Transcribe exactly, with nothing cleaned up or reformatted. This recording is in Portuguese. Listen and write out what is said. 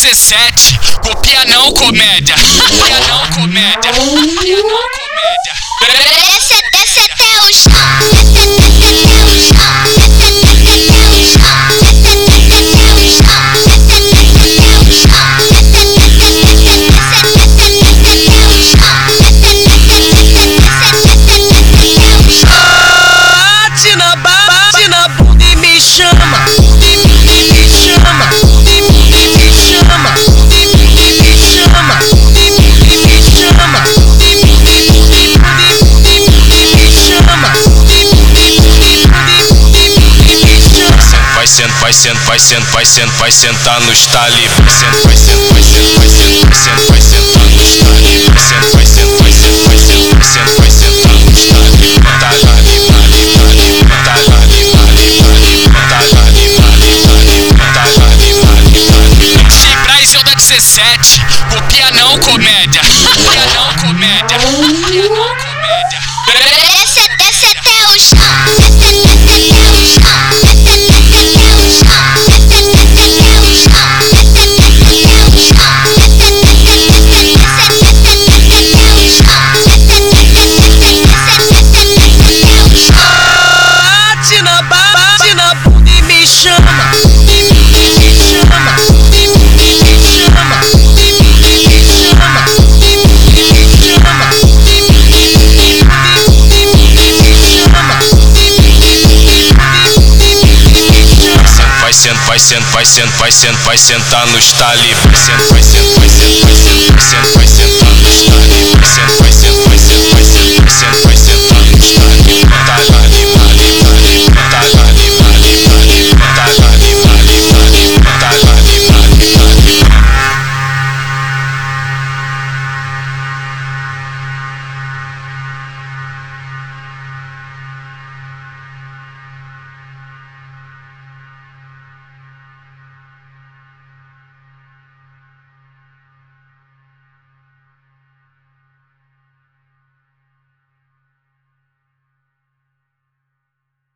dezessete, copia não comédia, copia não comédia, copia não comédia. Desce, desce até o chão, desce, desce até o chão, desce, desce até o chão, desce, desce até o chão, desce, desce até o chão, desce, desce, desce, desce, desce até o chão, desce, desce, desce, desce até o chão. Bate na bate na bunda e me chama, e me chama, e me chama, e me chama, e me chama, e Vai sent, vai sent, vai sent, vai sent, vai sentar no style. Vai sent, vai sent, vai sent, vai sent, vai sent, vai sentar no style. Vai sent, vai sent, vai sent, vai sent, vai sent, vai sentar no style. Tá ali, ali, ali, tá ali, ali, ali, tá ali, ali, ali, tá ali, ali, ali. Sim, Braz da dezessete, copia não comédia, copia não comédia, copia não comédia. Desce, desce até o chão, desce, desce até o chão, desce, desce até o chão, desce, desce até o chão, desce, desce até o chão, desce, desce, desce, desce, desce até o chão, desce, desce, desce, desce até o chão. bate na bate na bunda e me chama, e me chama, e me chama, e me chama, e me chama, e Vai sent, vai sent, vai sent, vai sent, vai sentar no style. Vai sent, vai sent, vai sent, vai sent, vai sent, vai sent.